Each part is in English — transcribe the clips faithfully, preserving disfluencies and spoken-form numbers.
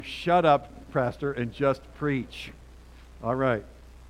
Shut up, Pastor, and just preach. All right.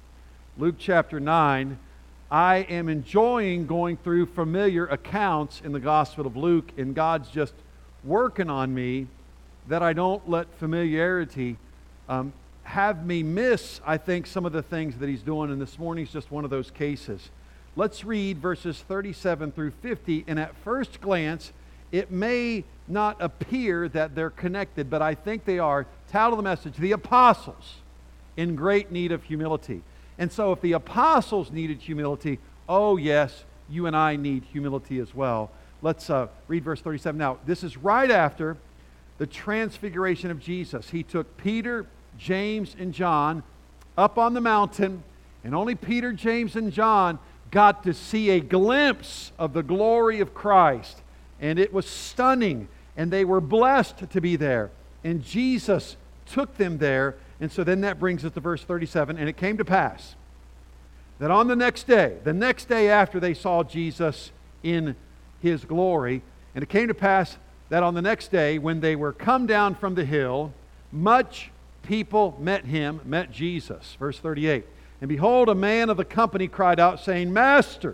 Luke chapter nine. I am enjoying going through familiar accounts in the Gospel of Luke, and God's just working on me that I don't let familiarity um, have me miss, I think, some of the things that He's doing, and this morning's just one of those cases. Let's read verses thirty-seven through fifty, and at first glance, it may not appear that they're connected, but I think they are. Title of the message, The Apostles in Great Need of Humility. And so if the apostles needed humility, oh yes, you and I need humility as well. Let's uh, read verse thirty-seven. Now, this is right after the transfiguration of Jesus. He took Peter, James, and John up on the mountain, and only Peter, James, and John got to see a glimpse of the glory of Christ. And it was stunning, and they were blessed to be there. And Jesus took them there. And so then that brings us to verse thirty-seven. And it came to pass that on the next day, the next day after they saw Jesus in His glory, and it came to pass that on the next day, when they were come down from the hill, much people met Him, met Jesus. Verse thirty-eight. And behold, a man of the company cried out, saying, Master,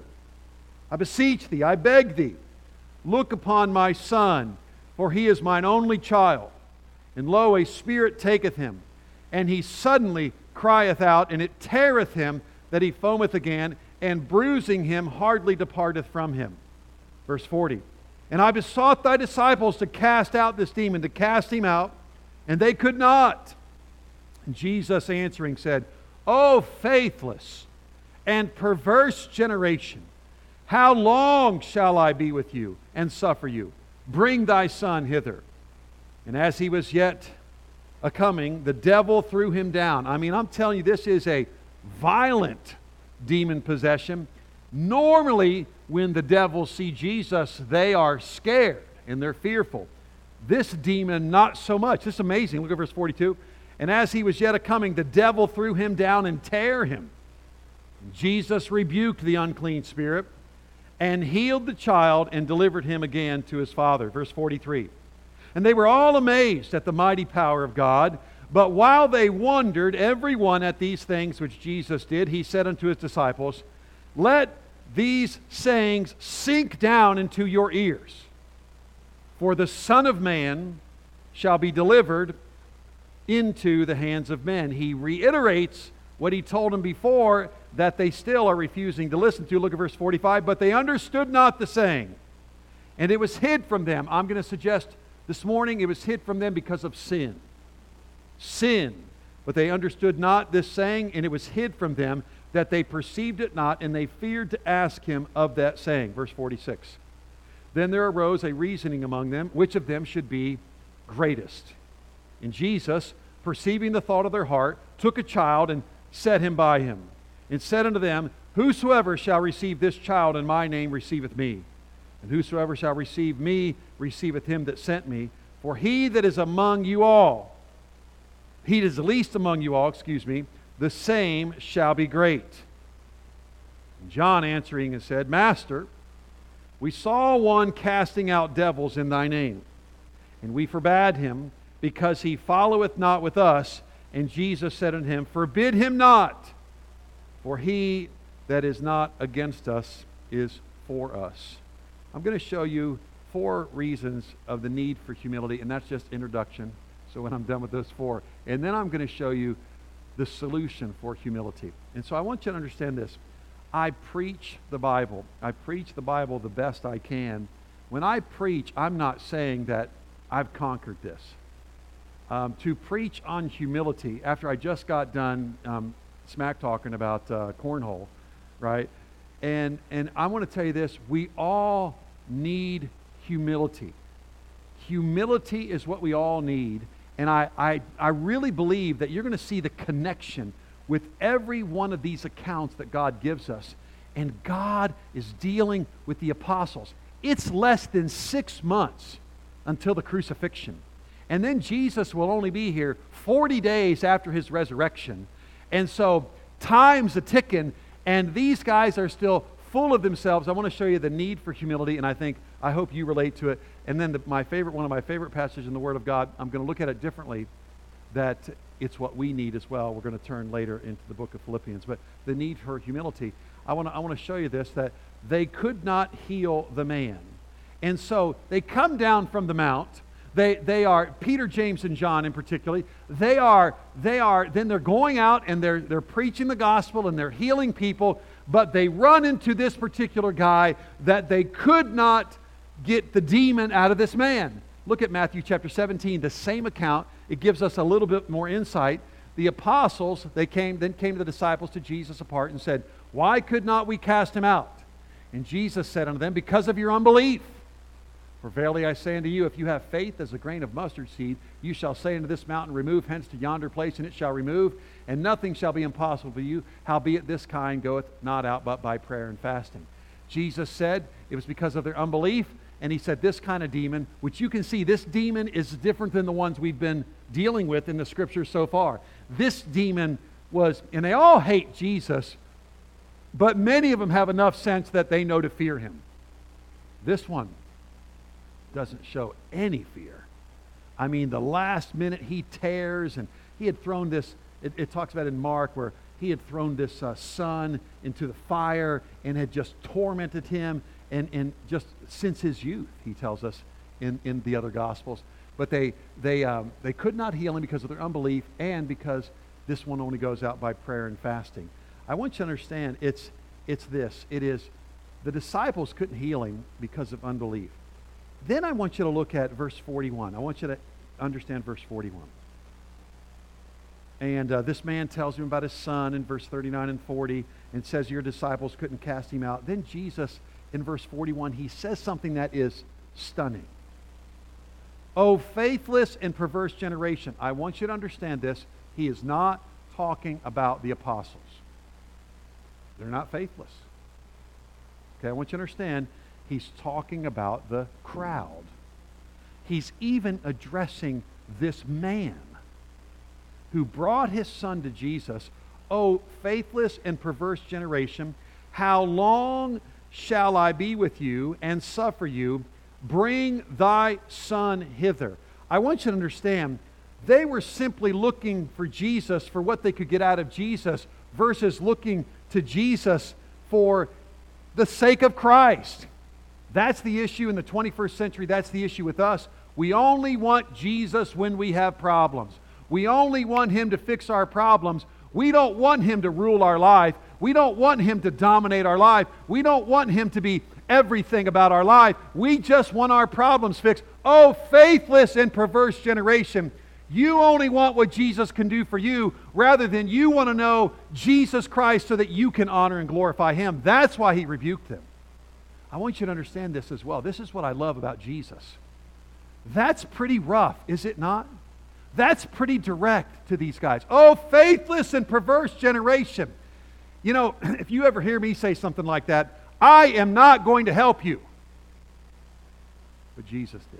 I beseech thee, I beg thee, look upon my son, for he is mine only child. And lo, a spirit taketh him, and he suddenly crieth out, and it teareth him, that he foameth again, and bruising him hardly departeth from him. Verse forty. And I besought thy disciples to cast out this demon, to cast him out, and they could not. And Jesus answering said, O faithless and perverse generation, how long shall I be with you and suffer you? Bring thy son hither. And as he was yet a coming, the devil threw him down. I mean, I'm telling you, this is a violent demon possession. Normally, when the devils see Jesus, they are scared and they're fearful. This demon, not so much. This is amazing. Look at verse forty-two. And as he was yet a coming, the devil threw him down and tear him. Jesus rebuked the unclean spirit and healed the child and delivered him again to his father. Verse forty-three. And they were all amazed at the mighty power of God. But while they wondered, every one at these things which Jesus did, He said unto His disciples, Let these sayings sink down into your ears. For the Son of Man shall be delivered into the hands of men. He reiterates what He told them before that they still are refusing to listen to. Look at verse forty-five. But they understood not the saying, and it was hid from them. I'm going to suggest this morning it was hid from them because of sin. Sin. But they understood not this saying, and it was hid from them, that they perceived it not, and they feared to ask Him of that saying. Verse forty-six. Then there arose a reasoning among them, which of them should be greatest. And Jesus, perceiving the thought of their heart, took a child and set him by him, and said unto them, Whosoever shall receive this child in my name receiveth me. And whosoever shall receive me receiveth him that sent me. For he that is among you all, he that is the least among you all, excuse me, the same shall be great. And John answering and said, Master, we saw one casting out devils in thy name, and we forbade him, because he followeth not with us. And Jesus said unto him, Forbid him not, for he that is not against us is for us. I'm going to show you four reasons of the need for humility, and that's just introduction. So when I'm done with those four, and then I'm going to show you the solution for humility. And so I want you to understand this. I preach the Bible. I preach the Bible the best I can. When I preach, I'm not saying that I've conquered this. Um, to preach on humility, after I just got done um, smack talking about uh, cornhole, right? And and I want to tell you this, we all need humility. Humility is what we all need. And I, I, I really believe that you're going to see the connection with every one of these accounts that God gives us. And God is dealing with the apostles. It's less than six months until the crucifixion. And then Jesus will only be here forty days after His resurrection. And so time's a ticking, and these guys are still full of themselves. I want to show you the need for humility, and I think, I hope you relate to it. And then the, my favorite, one of my favorite passages in the Word of God, I'm going to look at it differently. that it's what we need as well. We're going to turn later into the book of Philippians. But the need for humility. I want to I want to show you this, that they could not heal the man. And so they come down from the mount. They they are, Peter, James, and John in particular, they are, they are, then they're going out and they're they're preaching the gospel and they're healing people, but they run into this particular guy that they could not get the demon out of this man. Look at Matthew chapter seventeen, the same account. It gives us a little bit more insight. The apostles, they came, then came the disciples to Jesus apart and said, "Why could not we cast him out?" And Jesus said unto them, "Because of your unbelief. For verily I say unto you, if you have faith as a grain of mustard seed, you shall say unto this mountain, remove hence to yonder place, and it shall remove, and nothing shall be impossible for you. Howbeit this kind goeth not out but by prayer and fasting." Jesus said it was because of their unbelief, and he said this kind of demon, which you can see, this demon is different than the ones we've been dealing with in the scriptures so far. This demon was, and they all hate Jesus, but many of them have enough sense that they know to fear him. This one doesn't show any fear. I mean, the last minute he tears, and he had thrown this, it, it talks about in Mark where he had thrown this uh, son into the fire and had just tormented him, and, and just since his youth, he tells us in, in the other Gospels. But they they um, they could not heal him because of their unbelief, and because this one only goes out by prayer and fasting. I want you to understand, it's it's this. It is, the disciples couldn't heal him because of unbelief. Then I want you to look at verse forty-one. I want you to understand verse forty-one. And uh, this man tells him about his son in verse thirty-nine and forty, and says your disciples couldn't cast him out. Then Jesus, in verse forty-one, he says something that is stunning. "O faithless and perverse generation." I want you to understand this. He is not talking about the apostles. They're not faithless. Okay, I want you to understand, he's talking about the crowd. He's even addressing this man who brought his son to Jesus. "O faithless and perverse generation, how long shall I be with you and suffer you? Bring thy son hither." I want you to understand, they were simply looking for Jesus for what they could get out of Jesus versus looking to Jesus for the sake of Christ. That's the issue in the twenty-first century. That's the issue with us. We only want Jesus when we have problems. We only want him to fix our problems. We don't want him to rule our life. We don't want him to dominate our life. We don't want him to be everything about our life. We just want our problems fixed. Oh, faithless and perverse generation. You only want what Jesus can do for you rather than you want to know Jesus Christ so that you can honor and glorify him. That's why he rebuked them. I want you to understand this as well. This is what I love about Jesus. That's pretty rough, is it not? That's pretty direct to these guys. Oh, faithless and perverse generation. You know, if you ever hear me say something like that, I am not going to help you. But Jesus did.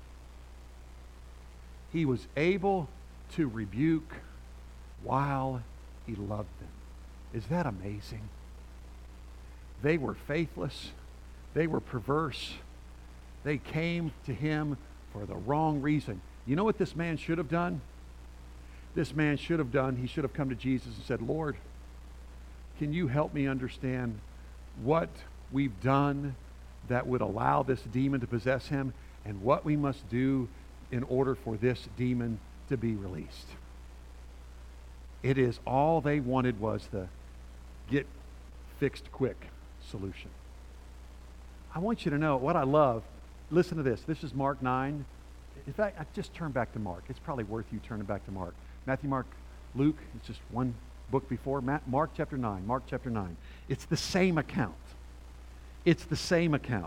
He was able to rebuke while he loved them. Is that amazing? They were faithless. They were perverse. They came to him for the wrong reason. You know what this man should have done? This man should have done, he should have come to Jesus and said, Lord, can you help me understand what we've done that would allow this demon to possess him, and what we must do in order for this demon to be released? It is all they wanted was the get fixed quick solution. I want you to know what I love. Listen to this. This is Mark nine. In fact, I just turn back to Mark. It's probably worth you turning back to Mark. Matthew, Mark, Luke, it's just one book before. Mark chapter nine. Mark chapter nine. It's the same account. It's the same account.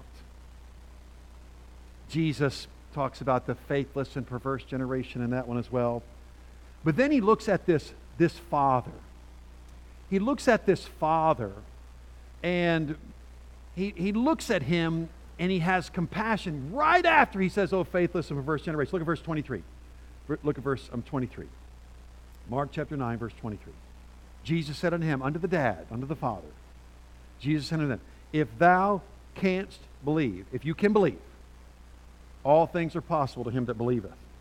Jesus talks about the faithless and perverse generation in that one as well. But then he looks at this, this father. He looks at this father, and he, he looks at him, and he has compassion right after he says, oh, faithless and perverse generation. Look at verse twenty-three. Look at verse um, twenty-three. Mark chapter nine, verse twenty-three. Jesus said unto him, unto the dad, unto the father, Jesus said unto them, if thou canst believe, if you can believe, all things are possible to him that believeth.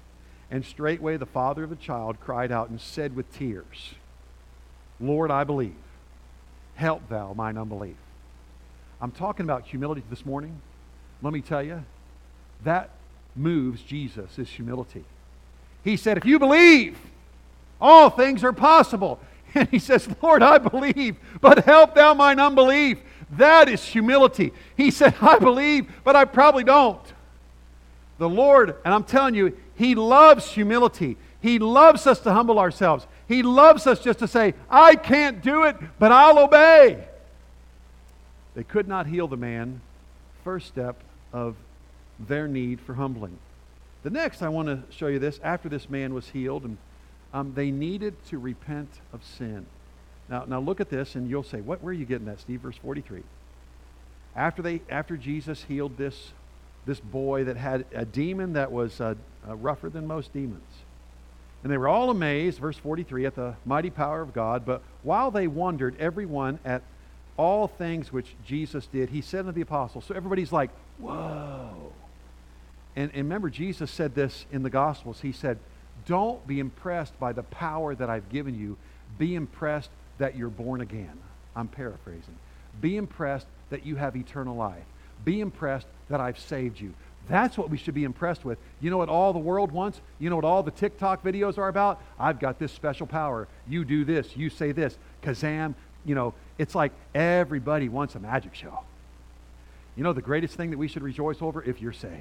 And straightway the father of the child cried out and said with tears, Lord, I believe. Help thou mine unbelief. I'm talking about humility this morning. Let me tell you, that moves Jesus, is humility. He said, if you believe, all things are possible. And he says, Lord, I believe, but help thou mine unbelief. That is humility. He said, I believe, but I probably don't. The Lord, and I'm telling you, He loves humility. He loves us to humble ourselves. He loves us just to say, I can't do it, but I'll obey. They could not heal the man. First step of their need for humbling. The next, I want to show you this. After this man was healed, and um, they needed to repent of sin. Now, now look at this, and you'll say, "What? Where are you getting that, Steve?" Verse forty-three. After they, after Jesus healed this, this boy that had a demon that was uh, uh, rougher than most demons, and they were all amazed, verse forty-three, at the mighty power of God. But while they wondered, everyone at all things which Jesus did, He said unto the apostles. So everybody's like, "Whoa!" And, and remember, Jesus said this in the Gospels. He said, don't be impressed by the power that I've given you. Be impressed that you're born again. I'm paraphrasing. Be impressed that you have eternal life. Be impressed that I've saved you. That's what we should be impressed with. You know what all the world wants? You know what all the TikTok videos are about? I've got this special power. You do this. You say this. Kazam. You know, it's like everybody wants a magic show. You know the greatest thing that we should rejoice over? If you're saved.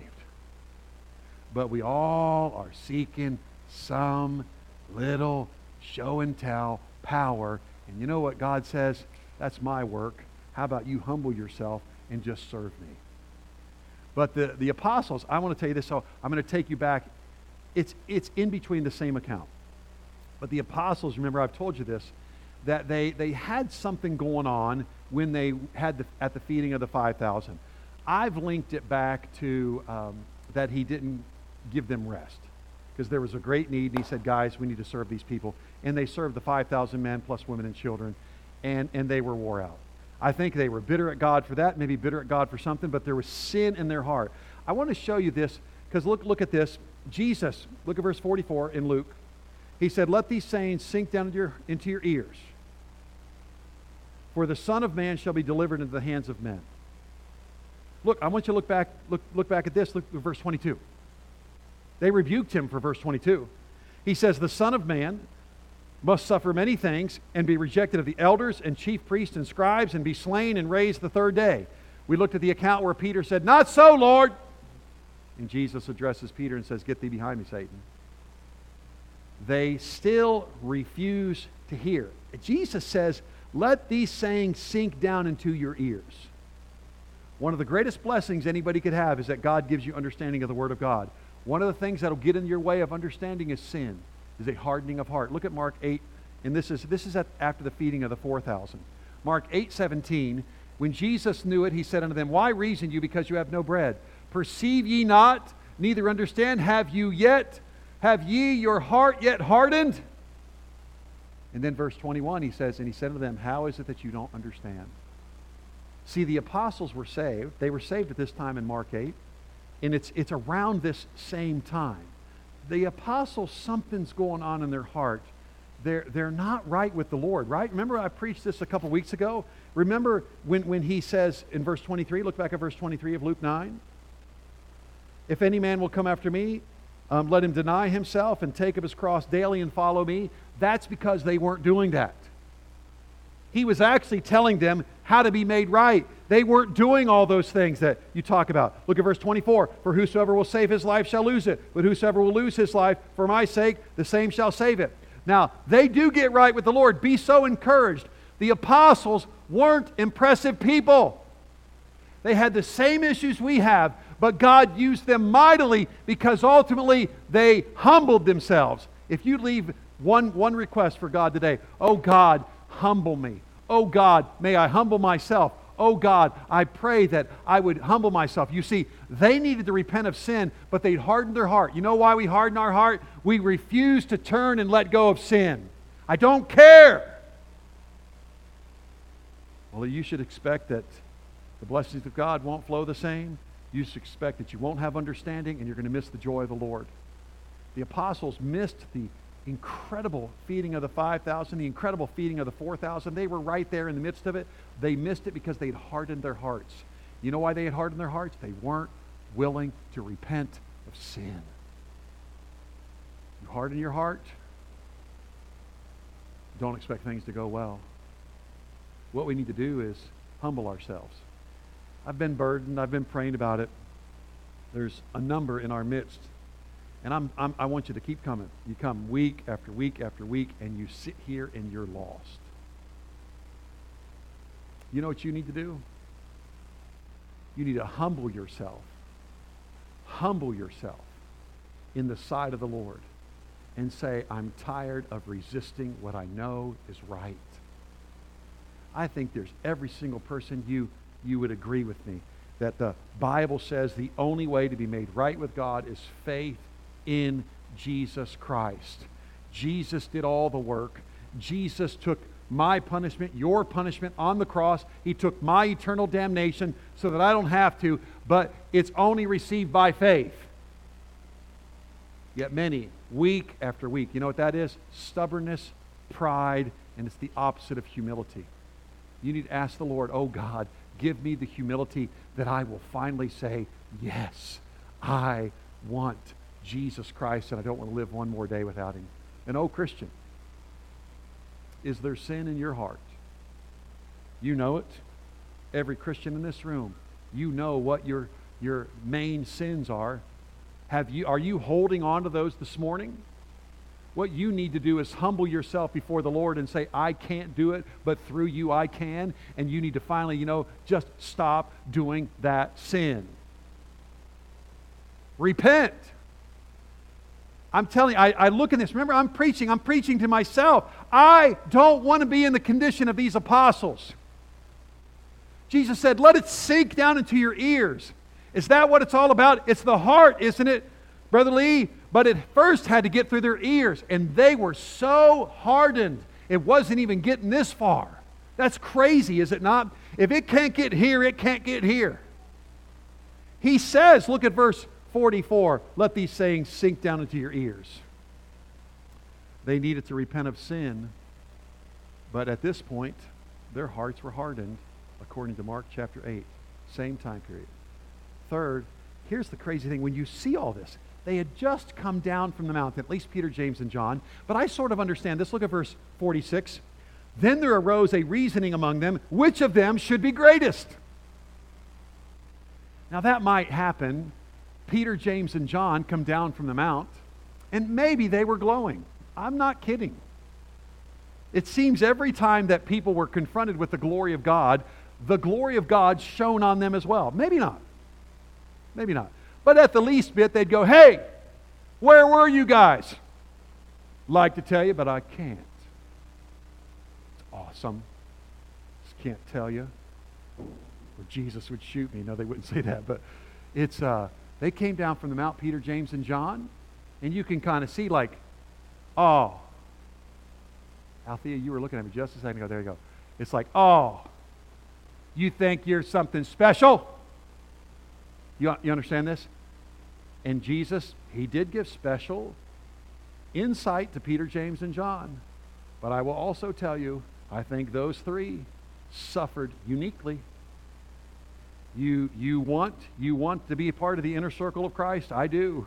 But we all are seeking some little show and tell power. And you know what God says? That's my work. How about you humble yourself and just serve me? But the, the apostles, I want to tell you this, so I'm going to take you back. It's, it's in between the same account. But the apostles, remember I've told you this, that they, they had something going on when they had the, at the feeding of the five thousand. I've linked it back to um, that He didn't give them rest. Because there was a great need, and He said, guys, we need to serve these people. And they served the five thousand men plus women and children, and, and they were wore out. I think they were bitter at God for that, maybe bitter at God for something, but there was sin in their heart. I want to show you this, because look, look at this. Jesus, look at verse forty-four in Luke. He said, let these sayings sink down into your, into your ears. For the Son of Man shall be delivered into the hands of men. Look, I want you to look back, look, look back at this. Look at verse twenty-two. They rebuked Him for verse twenty-two. He says, the Son of Man must suffer many things and be rejected of the elders and chief priests and scribes and be slain and raised the third day. We looked at the account where Peter said, not so, Lord. And Jesus addresses Peter and says, get thee behind me, Satan. They still refuse to hear. Jesus says, let these sayings sink down into your ears. One of the greatest blessings anybody could have is that God gives you understanding of the Word of God. One of the things that will get in your way of understanding is sin, is a hardening of heart. Look at Mark eight, and this is this is at, after the feeding of the four thousand. Mark eight seventeen, when Jesus knew it, He said unto them, why reason you because you have no bread? Perceive ye not, neither understand? Have you yet, have ye your heart yet hardened? And then verse twenty-one, He says, and He said unto them, how is it that you don't understand? See, the apostles were saved. They were saved at this time in Mark eight. And it's it's around this same time. The apostles, something's going on in their heart. They're, they're not right with the Lord, right? Remember I preached this a couple weeks ago? Remember when, when He says in verse twenty-three, look back at verse twenty-three of Luke nine. If any man will come after me, um, let him deny himself and take up his cross daily and follow me. That's because they weren't doing that. He was actually telling them how to be made right. They weren't doing all those things that you talk about. Look at verse twenty-four. For whosoever will save his life shall lose it, but whosoever will lose his life for my sake, the same shall save it. Now, they do get right with the Lord. Be so encouraged. The apostles weren't impressive people. They had the same issues we have, but God used them mightily because ultimately they humbled themselves. If you leave one, one request for God today, oh God, humble me. Oh God, may I humble myself. Oh God, I pray that I would humble myself. You see, they needed to repent of sin, but they'd hardened their heart. You know why we harden our heart? We refuse to turn and let go of sin. I don't care. Well, you should expect that the blessings of God won't flow the same. You should expect that you won't have understanding and you're going to miss the joy of the Lord. The apostles missed the incredible feeding of the five thousand, the incredible feeding of the four thousand. They were right there in the midst of it. They missed it because they'd hardened their hearts. You know why they had hardened their hearts? They weren't willing to repent of sin. You harden your heart, don't expect things to go well. What we need to do is humble ourselves. I've been burdened. I've been praying about it. There's a number in our midst. And I'm, I'm, I want you to keep coming. You come week after week after week, and you sit here and you're lost. You know what you need to do? You need to humble yourself. Humble yourself in the sight of the Lord and say, I'm tired of resisting what I know is right. I think there's every single person you, you would agree with me that the Bible says the only way to be made right with God is faith in Jesus Christ. Jesus did all the work. Jesus took my punishment, your punishment on the cross. He took my eternal damnation so that I don't have to, but it's only received by faith. Yet many, week after week, you know what that is? Stubbornness, pride, and it's the opposite of humility. You need to ask the Lord, oh God, give me the humility that I will finally say, yes, I want Jesus Christ, and I don't want to live one more day without Him. And oh, Christian, is there sin in your heart? You know it. Every Christian in this room, you know what your, your main sins are. Have you, are you holding on to those this morning? What you need to do is humble yourself before the Lord and say, I can't do it, but through you I can. And you need to finally, you know, just stop doing that sin. Repent. I'm telling you, I, I look at this. Remember, I'm preaching. I'm preaching to myself. I don't want to be in the condition of these apostles. Jesus said, let it sink down into your ears. Is that what it's all about? It's the heart, isn't it, Brother Lee? But it first had to get through their ears, and they were so hardened, it wasn't even getting this far. That's crazy, is it not? If it can't get here, it can't get here. He says, look at verse forty-four, let these sayings sink down into your ears. They needed to repent of sin, but at this point, their hearts were hardened, according to Mark chapter eight, same time period. Third, here's the crazy thing. When you see all this, they had just come down from the mountain, at least Peter, James, and John. But I sort of understand this. Look at verse forty-six. Then there arose a reasoning among them, which of them should be greatest? Now that might happen. Peter, James, and John come down from the mount, and maybe they were glowing. I'm not kidding. It seems every time that people were confronted with the glory of God, the glory of God shone on them as well. Maybe not. Maybe not. But at the least bit, they'd go, hey, where were you guys? Like to tell you, but I can't. It's awesome. Just can't tell you. Or Jesus would shoot me. No, they wouldn't say that. But it's, uh, they came down from the Mount, Peter, James, and John. And you can kind of see like, oh. Althea, you were looking at me just a second ago. There you go. It's like, oh, you think you're something special? You, you understand this? And Jesus, He did give special insight to Peter, James, and John. But I will also tell you, I think those three suffered uniquely. You, you, want, you want to be a part of the inner circle of Christ? I do.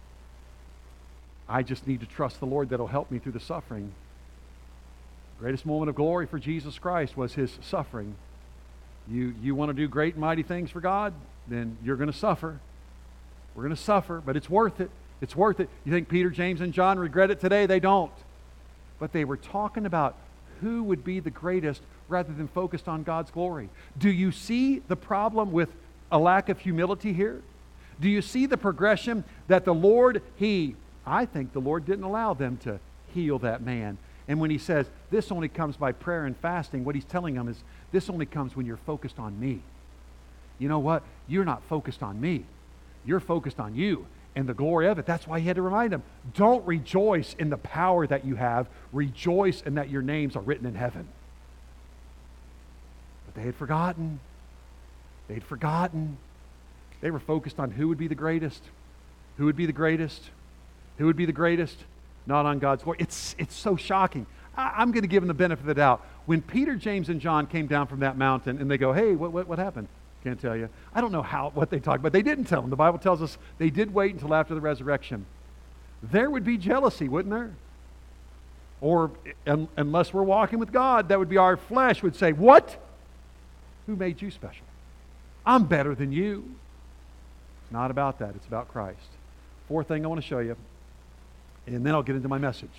I just need to trust the Lord that will help me through the suffering. The greatest moment of glory for Jesus Christ was His suffering. You, you want to do great and mighty things for God? Then you're going to suffer. We're going to suffer, but it's worth it. It's worth it. You think Peter, James, and John regret it today? They don't. But they were talking about who would be the greatest rather than focused on God's glory. Do you see the problem with a lack of humility here? Do you see the progression that the Lord, He, I think the Lord didn't allow them to heal that man. And when He says, this only comes by prayer and fasting, what He's telling them is, this only comes when you're focused on me. You know what? You're not focused on me. You're focused on you and the glory of it. That's why He had to remind them, don't rejoice in the power that you have. Rejoice in that your names are written in heaven. But they had forgotten. They'd forgotten. They were focused on who would be the greatest. Who would be the greatest? Who would be the greatest? Not on God's glory. It's, it's so shocking. I, I'm going to give them the benefit of the doubt. When Peter, James, and John came down from that mountain and they go, hey, what, what, what happened? Can't tell you. I don't know how what they talked about. They didn't tell them. The Bible tells us they did wait until after the resurrection. There would be jealousy, wouldn't there? Or un, unless we're walking with God, that would be our flesh would say, what? Who made you special? I'm better than you. It's not about that. It's about Christ. Fourth thing I want to show you, and then I'll get into my message.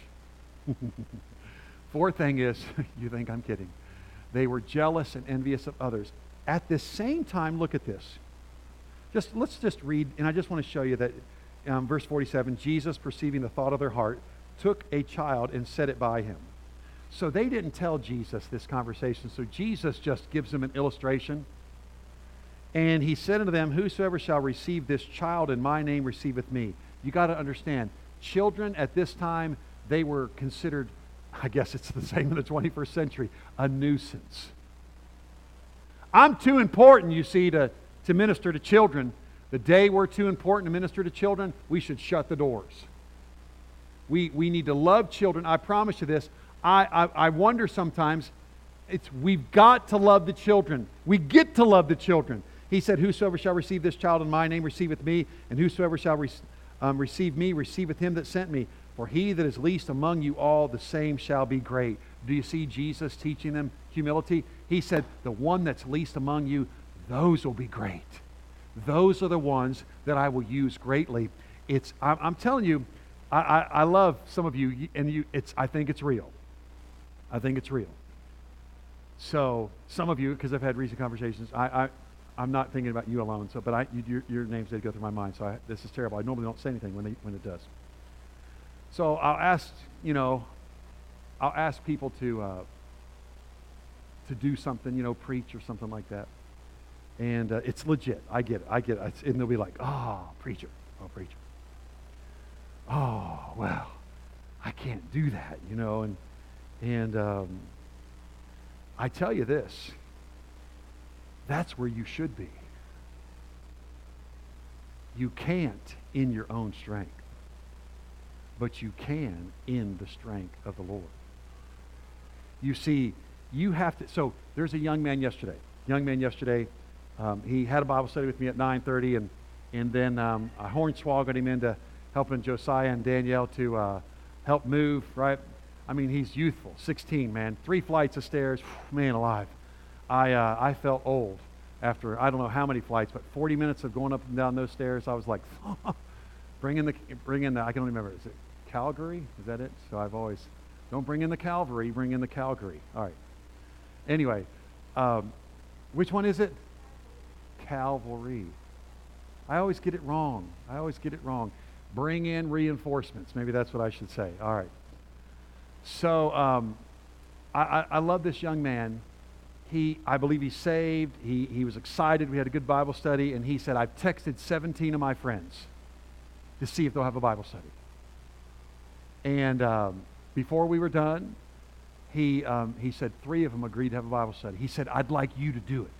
Fourth thing is, you think I'm kidding. They were jealous and envious of others. At this same time, look at this. Just let's just read, and I just want to show you that um, verse forty-seven, Jesus, perceiving the thought of their heart, took a child and set it by him. So they didn't tell Jesus this conversation. So Jesus just gives them an illustration. And he said unto them, whosoever shall receive this child in my name receiveth me. You got to understand, children at this time, they were considered, I guess it's the same in the twenty-first century, a nuisance. I'm too important, you see, to, to minister to children. The day we're too important to minister to children, we should shut the doors. We, we need to love children. I promise you this. I, I, I wonder sometimes, it's we've got to love the children. We get to love the children. He said, whosoever shall receive this child in my name receiveth me, and whosoever shall re- um, receive me receiveth him that sent me. For he that is least among you all, the same shall be great. Do you see Jesus teaching them humility? He said, the one that's least among you, those will be great. Those are the ones that I will use greatly. It's I'm, I'm telling you, I, I, I love some of you, and you. It's I think it's real. I think it's real. So some of you, because I've had recent conversations, I, I I'm not thinking about you alone. So, but I you, your, your names did go through my mind. So I, this is terrible. I normally don't say anything when they, when it does. So I'll ask, you know, I'll ask people to uh, to do something, you know, preach or something like that, and uh, it's legit. I get it. I get it. It's, and they'll be like, "Oh, preacher, oh, preacher. Oh, well, I can't do that," you know, and and um, I tell you this. That's where you should be. You can't in your own strength. But you can in the strength of the Lord. You see, you have to, so there's a young man yesterday. Young man yesterday, um, he had a Bible study with me at nine thirty, and, and then um, I hornswoggled him into helping Josiah and Danielle to uh, help move, right? I mean, he's youthful, sixteen, man. Three flights of stairs, man alive. I, uh, I felt old after, I don't know how many flights, but forty minutes of going up and down those stairs, I was like, bring in the, bring in the, I can only remember, is it Calgary? Is that it? So I've always, don't bring in the Calvary, bring in the Calgary. All right. Anyway, um, which one is it? Calvary. I always get it wrong. I always get it wrong. Bring in reinforcements. Maybe that's what I should say. All right. So um, I, I, I love this young man. He, I believe he's saved. He, he was excited. We had a good Bible study, and he said, I've texted seventeen of my friends to see if they'll have a Bible study. And um, before we were done, he um, he said three of them agreed to have a Bible study. He said, I'd like you to do it.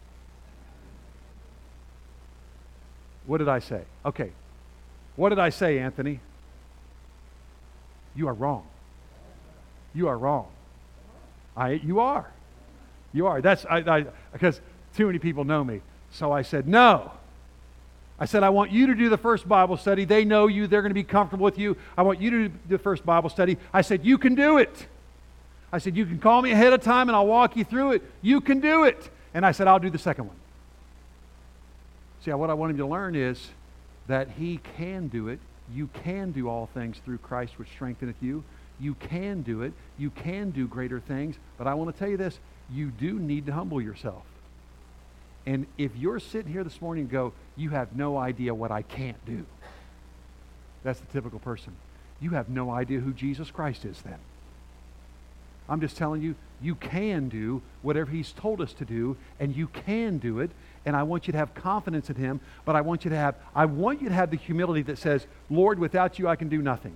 What did I say? Okay. What did I say, Anthony? You are wrong. You are wrong. I, you are. You are. That's I, I because too many people know me. So I said, no. I said, I want you to do the first Bible study. They know you. They're going to be comfortable with you. I want you to do the first Bible study. I said, you can do it. I said, you can call me ahead of time and I'll walk you through it. You can do it. And I said, I'll do the second one. See, what I want him to learn is that he can do it. You can do all things through Christ which strengtheneth you. You can do it. You can do greater things. But I want to tell you this. You do need to humble yourself. And if you're sitting here this morning and go, you have no idea what I can't do. That's the typical person. You have no idea who Jesus Christ is then. I'm just telling you, you can do whatever he's told us to do, and you can do it, and I want you to have confidence in him, but I want you to have, I want you to have the humility that says, Lord, without you I can do nothing.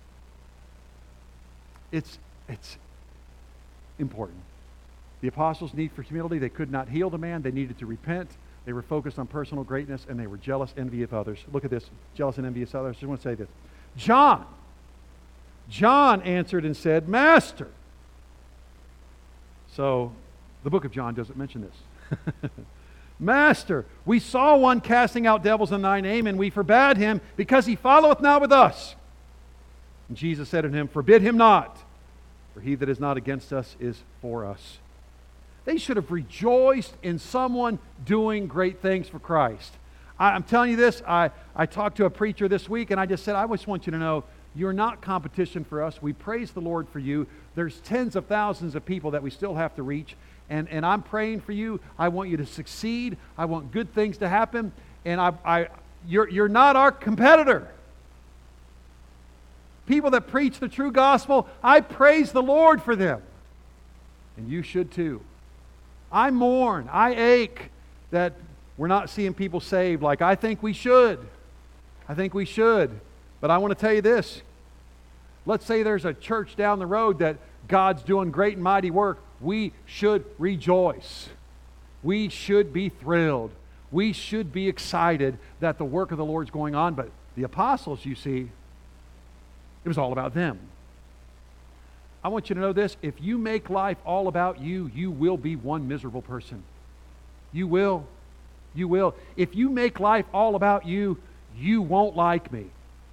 It's, it's important. The apostles' need for humility, they could not heal the man. They needed to repent. They were focused on personal greatness, and they were jealous, envy of others. Look at this, jealous and envious of others. I just want to say this. John. John answered and said, Master. So the book of John doesn't mention this. Master, we saw one casting out devils in thy name, and we forbade him, because he followeth not with us. And Jesus said unto him, Forbid him not, for he that is not against us is for us. They should have rejoiced in someone doing great things for Christ. I, I'm telling you this, I, I talked to a preacher this week, and I just said, I just want you to know, you're not competition for us. We praise the Lord for you. There's tens of thousands of people that we still have to reach. And, and I'm praying for you. I want you to succeed. I want good things to happen. And I, I, you're, you're not our competitor. People that preach the true gospel, I praise the Lord for them. And you should too. I mourn, I ache that we're not seeing people saved like I think we should. I think we should. But I want to tell you this. Let's say there's a church down the road that God's doing great and mighty work. We should rejoice. We should be thrilled. We should be excited that the work of the Lord's going on. But the apostles, you see, it was all about them. I want you to know this. If you make life all about you, you will be one miserable person. You will. You will. If you make life all about you, you won't like me.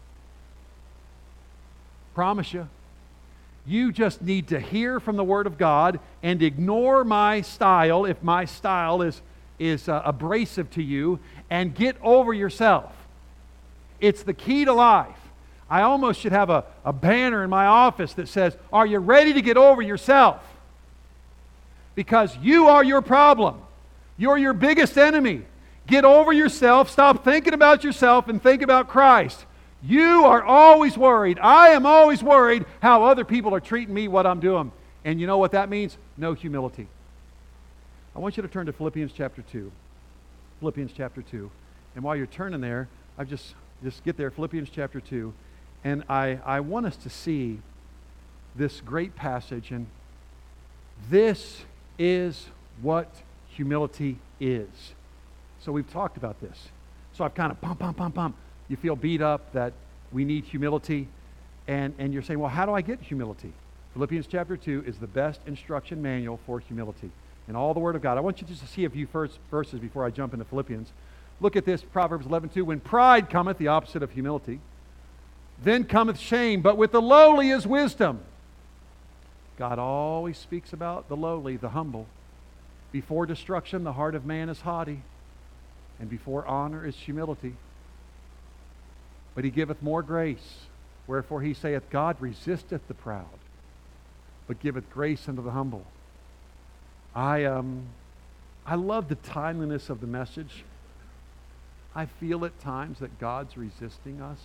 Promise you. You just need to hear from the Word of God and ignore my style, if my style is, is uh, abrasive to you, and get over yourself. It's the key to life. I almost should have a, a banner in my office that says, are you ready to get over yourself? Because you are your problem. You're your biggest enemy. Get over yourself. Stop thinking about yourself and think about Christ. You are always worried. I am always worried how other people are treating me, what I'm doing. And you know what that means? No humility. I want you to turn to Philippians chapter two. Philippians chapter two. And while you're turning there, I just, just get there, Philippians chapter two. And I, I want us to see this great passage. And this is what humility is. So we've talked about this. So I've kind of pump, pump, pump, pump. You feel beat up that we need humility. And, and you're saying, well, how do I get humility? Philippians chapter two is the best instruction manual for humility in all the Word of God. I want you just to see a few first verses before I jump into Philippians. Look at this, Proverbs eleven two. When pride cometh, the opposite of humility, then cometh shame, but with the lowly is wisdom. God always speaks about the lowly, the humble. Before destruction, the heart of man is haughty, and before honor is humility. But he giveth more grace. Wherefore he saith, God resisteth the proud, but giveth grace unto the humble. I um, I love the timeliness of the message. I feel at times that God's resisting us.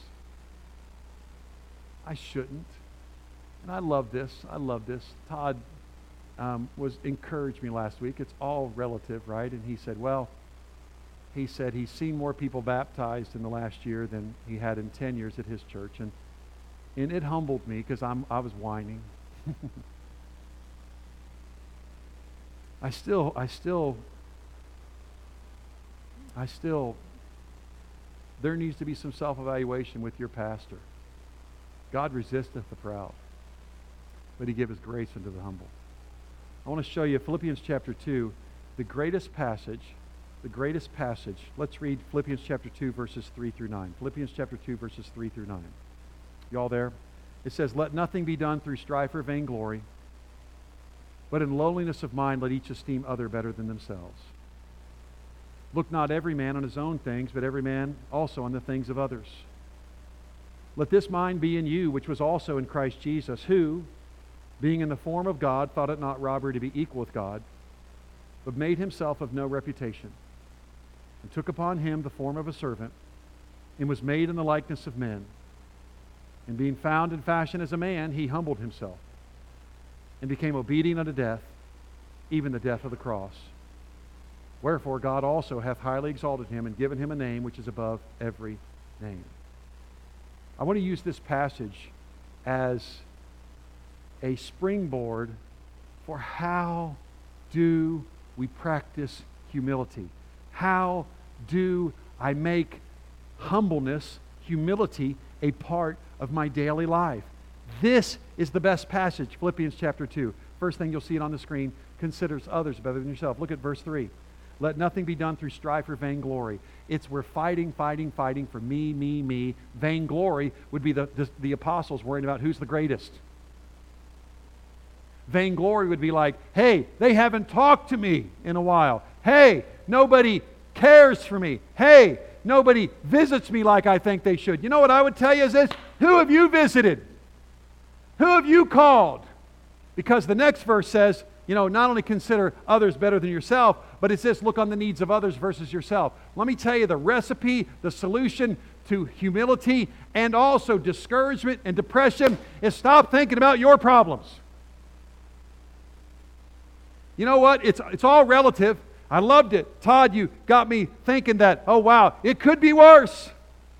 I shouldn't. And I love this. I love this. Todd um, was encouraged me last week. It's all relative, right? And he said, well, he said he's seen more people baptized in the last year than he had in ten years at his church. And, and it humbled me because I'm I was whining. I still, I still, I still, there needs to be some self-evaluation with your pastor. God resisteth the proud, but he giveth grace unto the humble. I want to show you Philippians chapter two, the greatest passage, the greatest passage. Let's read Philippians chapter two, verses three through nine. Philippians chapter two, verses three through nine. Y'all there? It says, let nothing be done through strife or vainglory, but in lowliness of mind let each esteem other better than themselves. Look not every man on his own things, but every man also on the things of others. Let this mind be in you, which was also in Christ Jesus, who, being in the form of God, thought it not robbery to be equal with God, but made himself of no reputation, and took upon him the form of a servant, and was made in the likeness of men. And being found in fashion as a man, he humbled himself, and became obedient unto death, even the death of the cross. Wherefore God also hath highly exalted him, and given him a name which is above every name. I want to use this passage as a springboard for how do we practice humility. How do I make humbleness, humility, a part of my daily life. This is the best passage, Philippians chapter two. First thing you'll see it on the screen, considers others better than yourself. Look at verse three. Let nothing be done through strife or vainglory. It's we're fighting, fighting, fighting for me, me, me. Vainglory would be the, the, the apostles worrying about who's the greatest. Vainglory would be like, hey, they haven't talked to me in a while. Hey, nobody cares for me. Hey, nobody visits me like I think they should. You know what I would tell you is this? Who have you visited? Who have you called? Because the next verse says, you know, not only consider others better than yourself, but it says look on the needs of others versus yourself. Let me tell you the recipe, the solution to humility and also discouragement and depression is stop thinking about your problems. You know what? It's, it's all relative. I loved it. Todd, you got me thinking that, oh wow, it could be worse.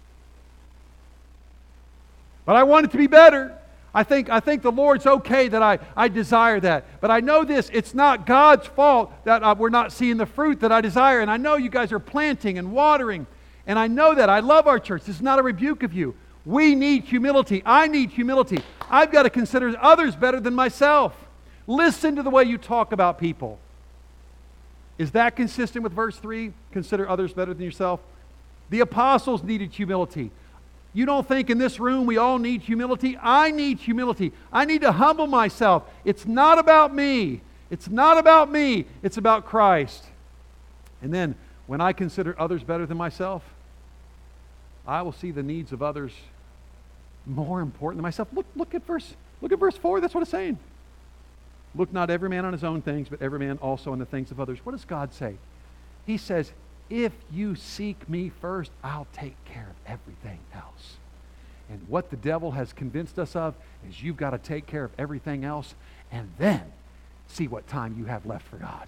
But I want it to be better. I think, I think the Lord's okay that I, I desire that. But I know this, it's not God's fault that uh, we're not seeing the fruit that I desire. And I know you guys are planting and watering. And I know that. I love our church. This is not a rebuke of you. We need humility. I need humility. I've got to consider others better than myself. Listen to the way you talk about people. Is that consistent with verse three? Consider others better than yourself. The apostles needed humility. You don't think in this room we all need humility? I need humility. I need to humble myself. It's not about me. It's not about me. It's about Christ. And then when I consider others better than myself, I will see the needs of others more important than myself. Look, look at verse, look at verse four. That's what it's saying. Look not every man on his own things, but every man also on the things of others. What does God say? He says, if you seek me first, I'll take care of everything else. And what the devil has convinced us of is you've got to take care of everything else and then see what time you have left for God.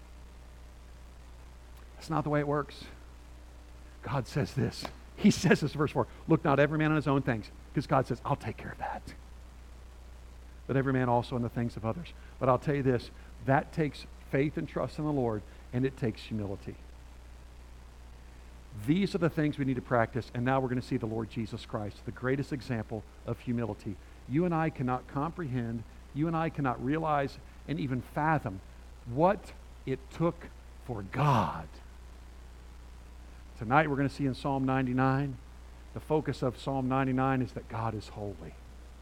That's not the way it works. God says this. He says this in verse four. Look not every man on his own things, because God says, I'll take care of that. But every man also in the things of others. But I'll tell you this, that takes faith and trust in the Lord, and it takes humility. These are the things we need to practice, and now we're going to see the Lord Jesus Christ, the greatest example of humility. You and I cannot comprehend, you and I cannot realize and even fathom what it took for God. Tonight we're going to see in Psalm ninety-nine, the focus of Psalm ninety-nine is that God is holy.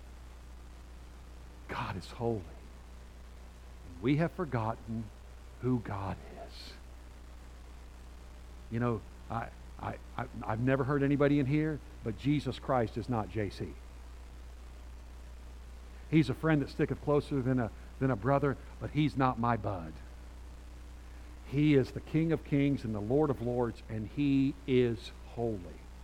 God is holy. We have forgotten who God is. You know, I, I, I, I've never heard anybody in here, but Jesus Christ is not J C. He's a friend that sticketh closer than a, than a brother, but he's not my bud. He is the King of kings and the Lord of lords, and he is holy.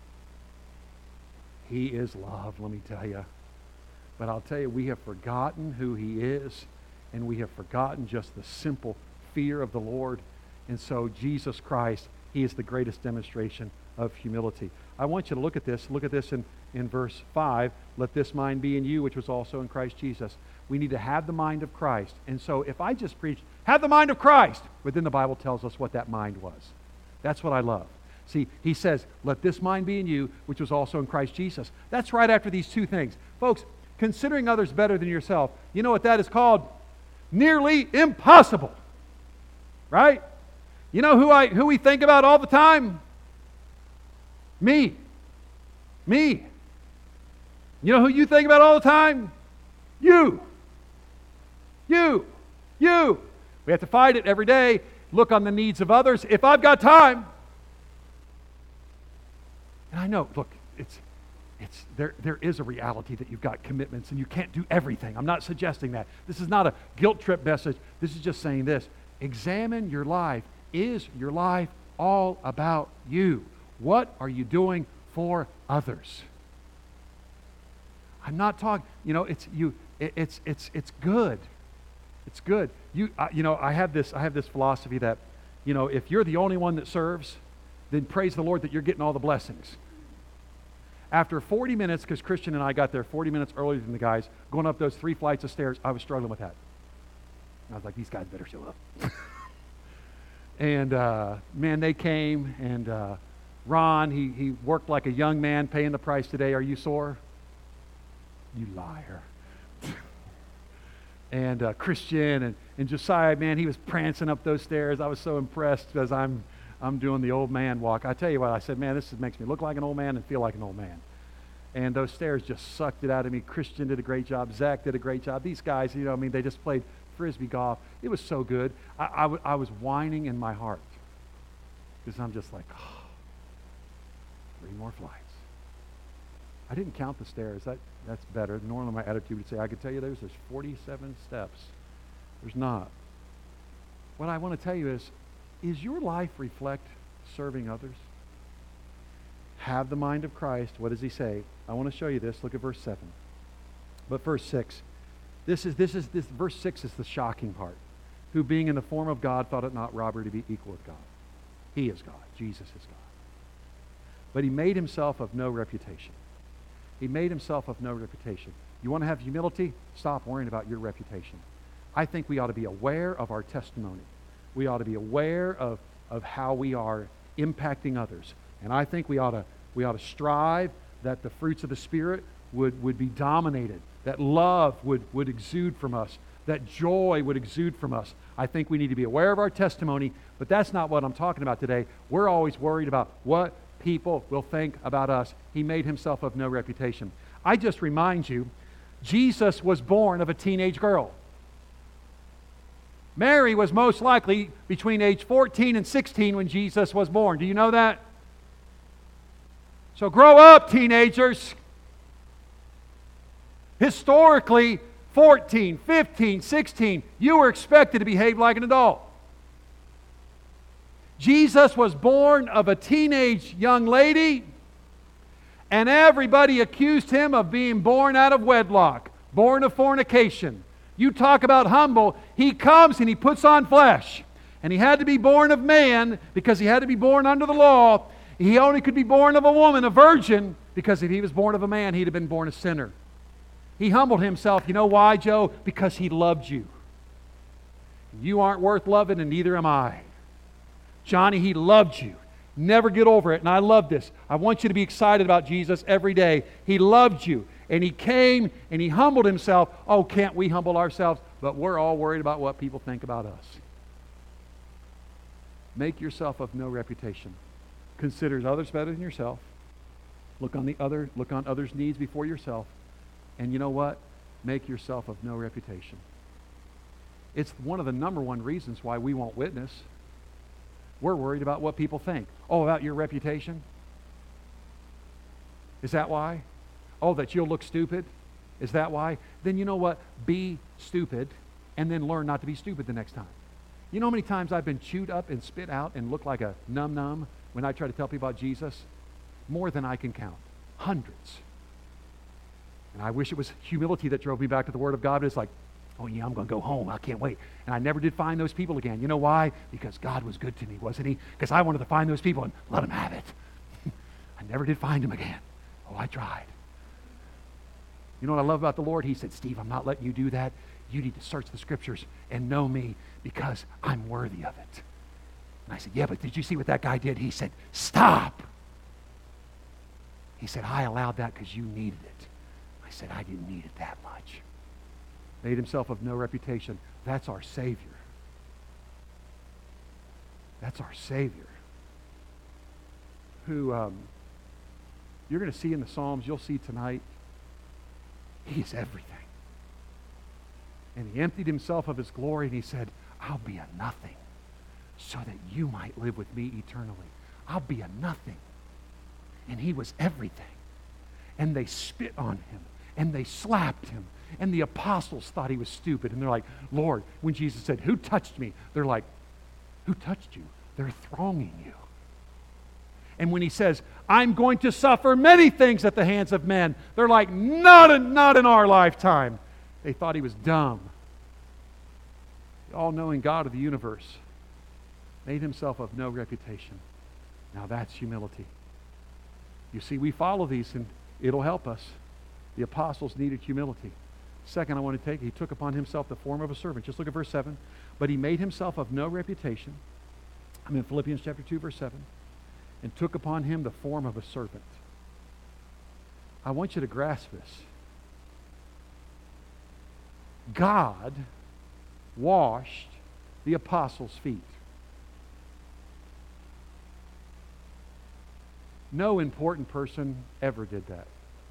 He is love, let me tell you. But I'll tell you, we have forgotten who he is, and we have forgotten just the simple fear of the Lord. And so Jesus Christ, he is the greatest demonstration of humility. I want you to look at this. Look at this in, in verse five. Let this mind be in you, which was also in Christ Jesus. We need to have the mind of Christ. And so if I just preach, have the mind of Christ, but then the Bible tells us what that mind was. That's what I love. See, he says, let this mind be in you, which was also in Christ Jesus. That's right after these two things. Folks, considering others better than yourself, you know what that is called? Nearly impossible. Right? You know who I who we think about all the time? Me. Me. You know who you think about all the time? You. You. You. We have to fight it every day. Look on the needs of others. If I've got time. And I know, look, it's it's there there is a reality that you've got commitments and you can't do everything. I'm not suggesting that. This is not a guilt trip message. This is just saying this. Examine your life. Is your life all about you? What are you doing for others? I'm not talking, you know, it's you it, it's it's it's good. It's good. You uh, you know, I have this I have this philosophy that, you know, if you're the only one that serves, then praise the Lord that you're getting all the blessings. After forty minutes, because Christian and I got there forty minutes earlier than the guys, going up those three flights of stairs, I was struggling with that. I was like, these guys better show up. And uh, man, they came, and uh, Ron, he, he worked like a young man paying the price today. Are you sore? You liar. and uh, Christian and, and Josiah, man, he was prancing up those stairs. I was so impressed because I'm I'm doing the old man walk. I tell you what, I said, man, this is, makes me look like an old man and feel like an old man. And those stairs just sucked it out of me. Christian did a great job. Zach did a great job. These guys, you know, I mean, they just played Frisbee golf. It was so good. I, I, w- I was whining in my heart because I'm just like, oh, three more flights. I didn't count the stairs. That That's better. Normally my attitude would say, I could tell you there's, there's forty-seven steps. There's not. What I want to tell you is, is your life reflect serving others? Have the mind of Christ. What does he say? I want to show you this. Look at verse seven. But verse six. This is this is this verse six is the shocking part. Who being in the form of God thought it not robbery to be equal with God. He is God. Jesus is God. But he made himself of no reputation. He made himself of no reputation. You want to have humility? Stop worrying about your reputation. I think we ought to be aware of our testimony. We ought to be aware of, of how we are impacting others. And I think we ought to we ought to strive that the fruits of the Spirit would, would be dominated, that love would, would exude from us, that joy would exude from us. I think we need to be aware of our testimony, but that's not what I'm talking about today. We're always worried about what people will think about us. He made himself of no reputation. I just remind you, Jesus was born of a teenage girl. Mary was most likely between age fourteen and sixteen when Jesus was born. Do you know that? So grow up, teenagers. Historically, fourteen, fifteen, sixteen, you were expected to behave like an adult. Jesus was born of a teenage young lady, and everybody accused him of being born out of wedlock, born of fornication. You talk about humble, he comes and he puts on flesh. And he had to be born of man because he had to be born under the law. He only could be born of a woman, a virgin, because if he was born of a man, he'd have been born a sinner. He humbled himself. You know why, Joe? Because he loved you. You aren't worth loving, and neither am I. Johnny, he loved you. Never get over it. And I love this. I want you to be excited about Jesus every day. He loved you. And he came and he humbled himself. Oh, can't we humble ourselves? But we're all worried about what people think about us. Make yourself of no reputation. Consider others better than yourself. Look on the other, look on others' needs before yourself. And you know what? Make yourself of no reputation. It's one of the number one reasons why we won't witness. We're worried about what people think. Oh, about your reputation? Is that why? Oh, that you'll look stupid? Is that why? Then you know what? Be stupid and then learn not to be stupid the next time. You know how many times I've been chewed up and spit out and looked like a num-num when I try to tell people about Jesus? More than I can count. Hundreds. And I wish it was humility that drove me back to the Word of God. But it's like, oh yeah, I'm going to go home. I can't wait. And I never did find those people again. You know why? Because God was good to me, wasn't he? Because I wanted to find those people and let them have it. I never did find them again. Oh, I tried. You know what I love about the Lord? He said, Steve, I'm not letting you do that. You need to search the Scriptures and know me because I'm worthy of it. And I said, yeah, but did you see what that guy did? He said, stop. He said, I allowed that because you needed it. I said, I didn't need it that much. Made himself of no reputation. That's our Savior. That's our Savior. Who um, you're going to see in the Psalms, you'll see tonight, he is everything. And he emptied himself of his glory and he said, I'll be a nothing so that you might live with me eternally. I'll be a nothing. And he was everything. And they spit on him and they slapped him. And the apostles thought he was stupid. And they're like, Lord, when Jesus said, who touched me? They're like, who touched you? They're thronging you. And when he says, I'm going to suffer many things at the hands of men, they're like, not in, not in our lifetime. They thought he was dumb. The all-knowing God of the universe made himself of no reputation. Now that's humility. You see, we follow these and it'll help us. The apostles needed humility. Second, I want to take, he took upon himself the form of a servant. Just look at verse seven. But he made himself of no reputation. I'm in Philippians chapter two, verse seven. And took upon him the form of a servant. I want you to grasp this. God washed the apostles' feet. No important person ever did that.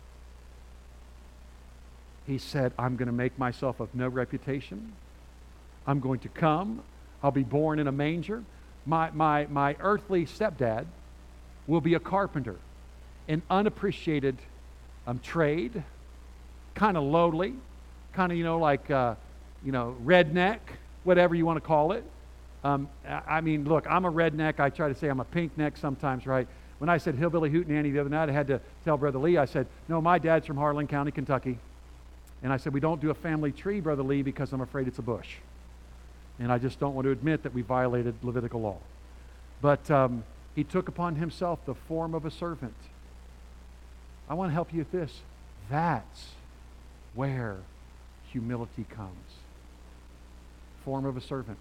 He said, I'm going to make myself of no reputation. I'm going to come. I'll be born in a manger. My, my, my earthly stepdad will be a carpenter, an unappreciated um, trade, kind of lowly, kind of, you know, like, uh, you know, redneck, whatever you want to call it. Um, I mean, look, I'm a redneck. I try to say I'm a pink neck sometimes, right? When I said hillbilly hootenanny the other night, I had to tell Brother Lee, I said, no, my dad's from Harlan County, Kentucky. And I said, we don't do a family tree, Brother Lee, because I'm afraid it's a bush. And I just don't want to admit that we violated Levitical law. But um, he took upon himself the form of a servant. I want to help you with this. That's where humility comes. Form of a servant.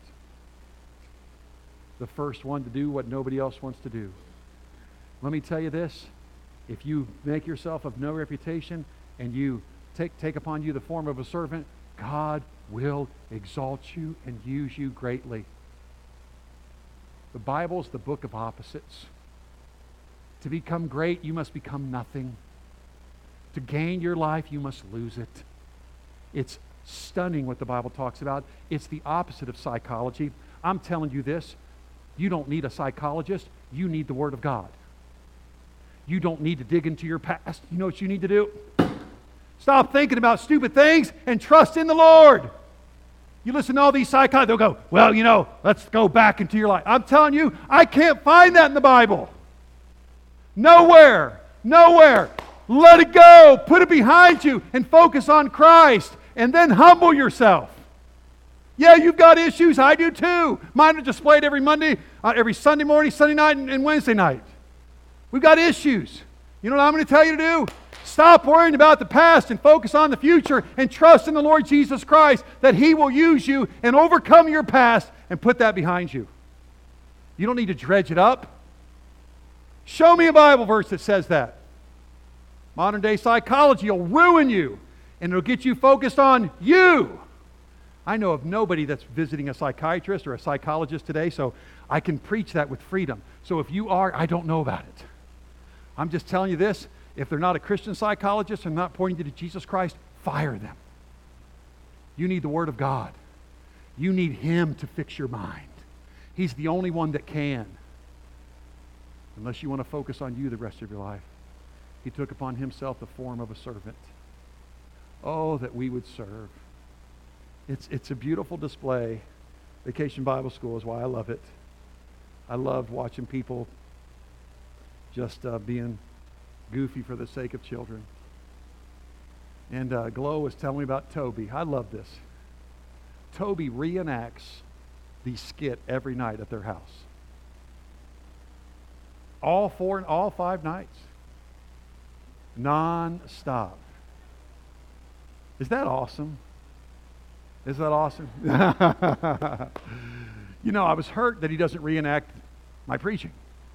The first one to do what nobody else wants to do. Let me tell you this. If you make yourself of no reputation and you take, take upon you the form of a servant, God will exalt you and use you greatly. The Bible is the book of opposites. To become great, you must become nothing. To gain your life, you must lose it. It's stunning what the Bible talks about. It's the opposite of psychology. I'm telling you this. You don't need a psychologist. You need the Word of God. You don't need to dig into your past. You know what you need to do? Stop thinking about stupid things and trust in the Lord. You listen to all these psychologists, they'll go, well, you know, let's go back into your life. I'm telling you, I can't find that in the Bible. Nowhere. Nowhere. Let it go. Put it behind you and focus on Christ. And then humble yourself. Yeah, you've got issues. I do too. Mine are displayed every Monday, uh, every Sunday morning, Sunday night, and, and Wednesday night. We've got issues. You know what I'm going to tell you to do? Stop worrying about the past and focus on the future and trust in the Lord Jesus Christ that He will use you and overcome your past and put that behind you. You don't need to dredge it up. Show me a Bible verse that says that. Modern day psychology will ruin you and it'll get you focused on you. I know of nobody that's visiting a psychiatrist or a psychologist today, so I can preach that with freedom. So if you are, I don't know about it. I'm just telling you this. If they're not a Christian psychologist and not pointing you to Jesus Christ, fire them. You need the Word of God. You need Him to fix your mind. He's the only one that can. Unless you want to focus on you the rest of your life. He took upon Himself the form of a servant. Oh, that we would serve. It's, it's a beautiful display. Vacation Bible School is why I love it. I loved watching people just uh, being goofy for the sake of children. And uh, Glow was telling me about Toby. I love this. Toby reenacts the skit every night at their house. All four and all five nights. Non-stop. Is that awesome? Is that awesome? You know, I was hurt that he doesn't reenact my preaching.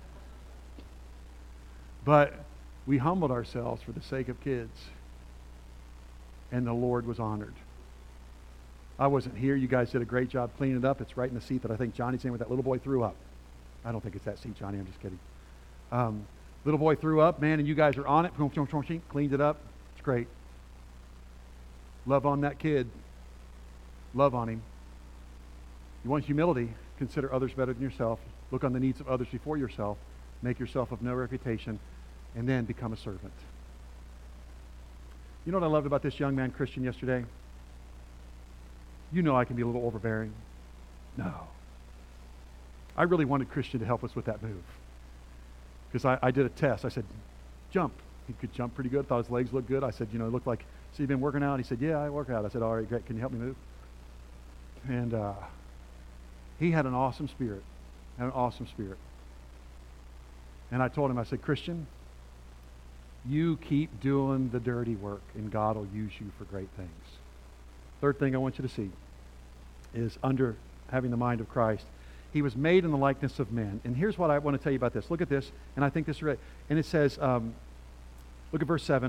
But we humbled ourselves for the sake of kids. And the Lord was honored. I wasn't here. You guys did a great job cleaning it up. It's right in the seat that I think Johnny's in where that little boy threw up. I don't think it's that seat, Johnny. I'm just kidding. Um, little boy threw up, man, and you guys are on it. Cleaned it up. It's great. Love on that kid. Love on him. You want humility? Consider others better than yourself. Look on the needs of others before yourself. Make yourself of no reputation. And then become a servant. You know what I loved about this young man, Christian, yesterday? You know I can be a little overbearing. No. I really wanted Christian to help us with that move. Because I, I did a test. I said, jump. He could jump pretty good. Thought his legs looked good. I said, you know, it looked like, so you've been working out? He said, yeah, I work out. I said, all right, great. Can you help me move? And uh, he had an awesome spirit. Had an awesome spirit. And I told him, I said, Christian, you keep doing the dirty work and God will use you for great things. Third thing I want you to see is under having the mind of Christ. He was made in the likeness of men. And here's what I want to tell you about this. Look at this, and I think this is right. And it says, um, look at verse seven.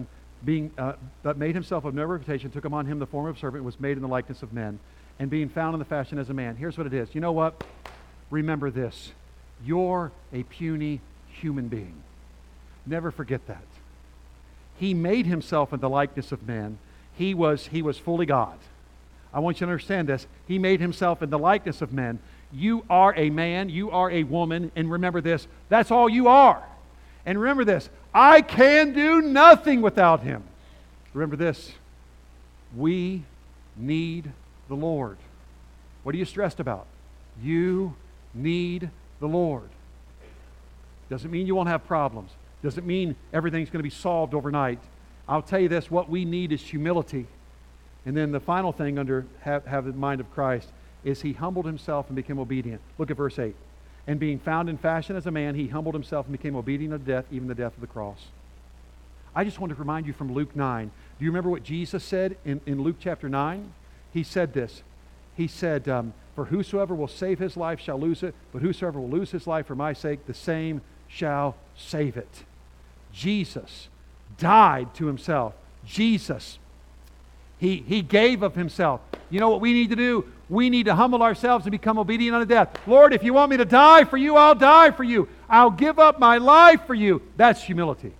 being, uh, but made himself of no reputation, took upon him the form of a servant, was made in the likeness of men, and being found in the fashion as a man. Here's what it is. You know what? Remember this. You're a puny human being. Never forget that. He made himself in the likeness of men. He was, he was fully God. I want you to understand this. He made himself in the likeness of men. You are a man, you are a woman, and remember this, that's all you are. And remember this, I can do nothing without him. Remember this, we need the Lord. What are you stressed about? You need the Lord. Doesn't mean you won't have problems. Doesn't mean everything's going to be solved overnight. I'll tell you this, what we need is humility. And then the final thing under have, have the mind of Christ is he humbled himself and became obedient. Look at verse eight. And being found in fashion as a man, he humbled himself and became obedient unto death, even the death of the cross. I just wanted to remind you from Luke nine. Do you remember what Jesus said in, in Luke chapter nine? He said this. He said, um, for whosoever will save his life shall lose it, but whosoever will lose his life for my sake, the same shall save it. Jesus died to himself. Jesus, he, he gave of himself. You know what we need to do? We need to humble ourselves and become obedient unto death. Lord, if you want me to die for you, I'll die for you. I'll give up my life for you. That's humility.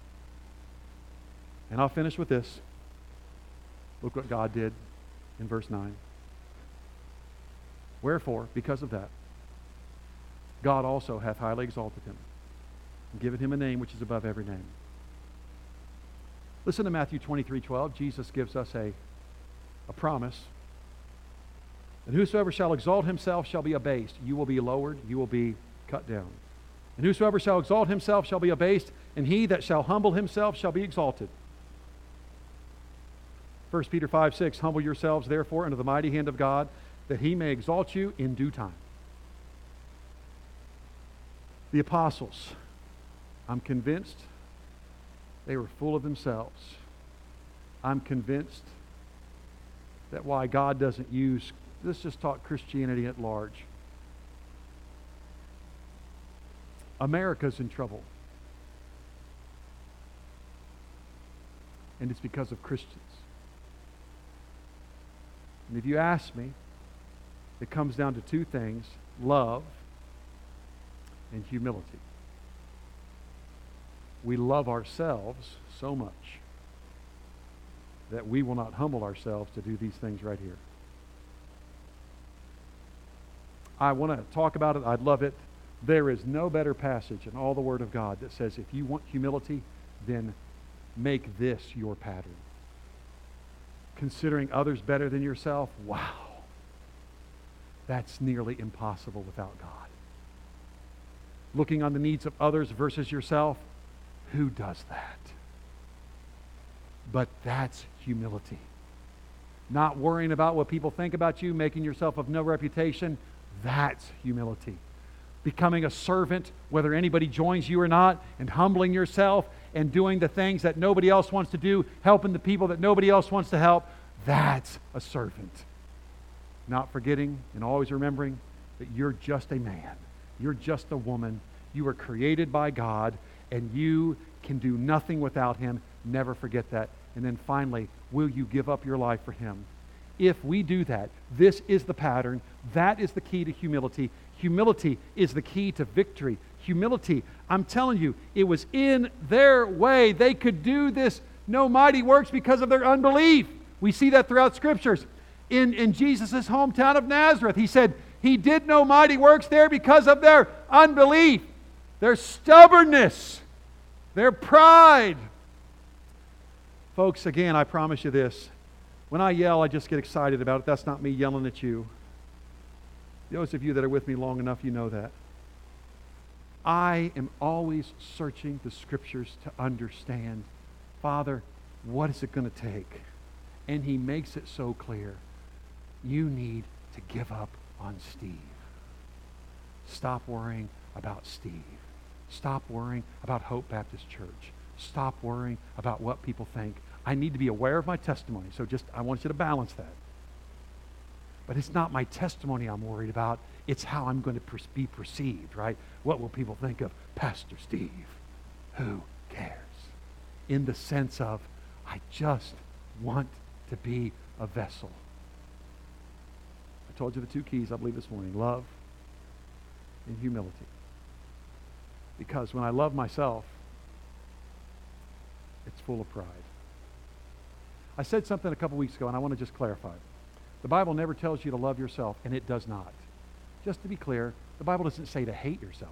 And I'll finish with this. Look what God did in verse nine. Wherefore, because of that, God also hath highly exalted him, and given him a name which is above every name. Listen to Matthew twenty-three twelve. Jesus gives us a, a promise. And whosoever shall exalt himself shall be abased. You will be lowered, you will be cut down. And whosoever shall exalt himself shall be abased, and he that shall humble himself shall be exalted. First Peter five six, humble yourselves therefore under the mighty hand of God, that he may exalt you in due time. The apostles, I'm convinced they were full of themselves. I'm convinced that why God doesn't use, let's just talk Christianity at large. America's in trouble. And it's because of Christians. And if you ask me, it comes down to two things, love and humility. We love ourselves so much that we will not humble ourselves to do these things right here. I want to talk about it. I'd love it. There is no better passage in all the Word of God that says if you want humility, then make this your pattern. Considering others better than yourself, wow. That's nearly impossible without God. Looking on the needs of others versus yourself, who does that? But that's humility. Not worrying about what people think about you, making yourself of no reputation, that's humility. Becoming a servant, whether anybody joins you or not, and humbling yourself and doing the things that nobody else wants to do, helping the people that nobody else wants to help, that's a servant. Not forgetting and always remembering that you're just a man. You're just a woman. You were created by God, and you can do nothing without Him. Never forget that. And then finally, will you give up your life for Him? If we do that, this is the pattern. That is the key to humility. Humility is the key to victory. Humility, I'm telling you, it was in their way. They could do this no mighty works because of their unbelief. We see that throughout Scriptures. In, in Jesus' hometown of Nazareth, He said, He did no mighty works there because of their unbelief, their stubbornness, their pride. Folks, again, I promise you this. When I yell, I just get excited about it. That's not me yelling at you. Those of you that are with me long enough, you know that. I am always searching the Scriptures to understand, Father, what is it going to take? And He makes it so clear. You need to give up on Steve. Stop worrying about Steve. Stop worrying about Hope Baptist Church. Stop worrying about what people think. I need to be aware of my testimony. So just, I want you to balance that. But it's not my testimony I'm worried about. It's how I'm going to per- be perceived, right? What will people think of Pastor Steve? Who cares? In the sense of, I just want to be a vessel. I told you the two keys, I believe, this morning. Love and humility. Because when I love myself, it's full of pride. I said something a couple weeks ago, and I want to just clarify. The Bible never tells you to love yourself, and it does not. Just to be clear, the Bible doesn't say to hate yourself.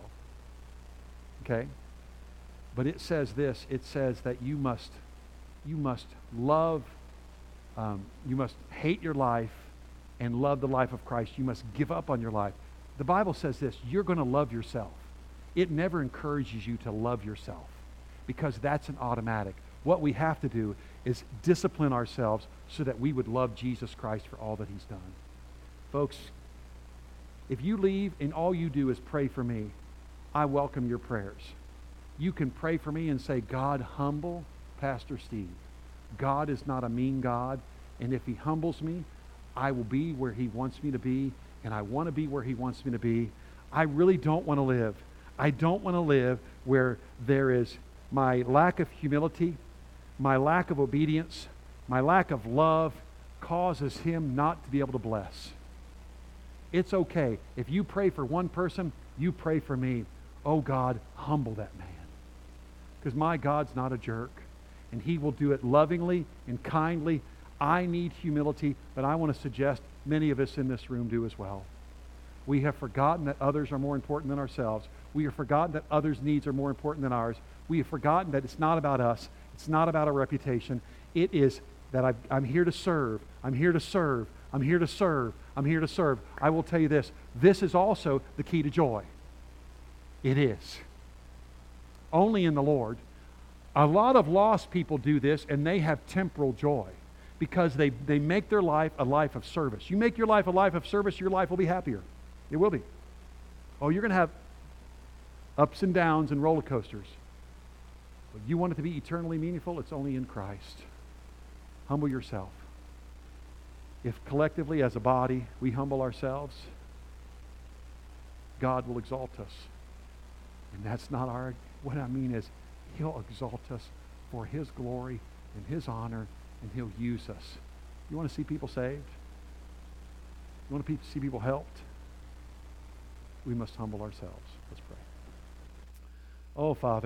Okay? But it says this. It says that you must, you must love, um, you must hate your life and love the life of Christ. You must give up on your life. The Bible says this. You're going to love yourself. It never encourages you to love yourself because that's an automatic. What we have to do is discipline ourselves so that we would love Jesus Christ for all that he's done. Folks, if you leave and all you do is pray for me, I welcome your prayers. You can pray for me and say, God, humble Pastor Steve. God is not a mean God, and if he humbles me, I will be where he wants me to be, and I want to be where he wants me to be. I really don't want to live. I don't want to live where there is my lack of humility, my lack of obedience, my lack of love causes him not to be able to bless. It's okay. If you pray for one person, you pray for me. Oh God, humble that man. Because my God's not a jerk. And he will do it lovingly and kindly. I need humility, but I want to suggest many of us in this room do as well. We have forgotten that others are more important than ourselves. We have forgotten that others' needs are more important than ours. We have forgotten that it's not about us. It's not about our reputation. It is that I've, I'm here to serve. I'm here to serve. I'm here to serve. I'm here to serve. I will tell you this. This is also the key to joy. It is. Only in the Lord. A lot of lost people do this, and they have temporal joy because they, they make their life a life of service. You make your life a life of service, your life will be happier. It will be. Oh, you're going to have ups and downs and roller coasters. But you want it to be eternally meaningful, it's only in Christ. Humble yourself. If collectively as a body we humble ourselves, God will exalt us. And that's not our, what I mean is he'll exalt us for his glory and his honor, and he'll use us. You want to see people saved? You want to see people helped? We must humble ourselves. Let's pray. Oh, Father.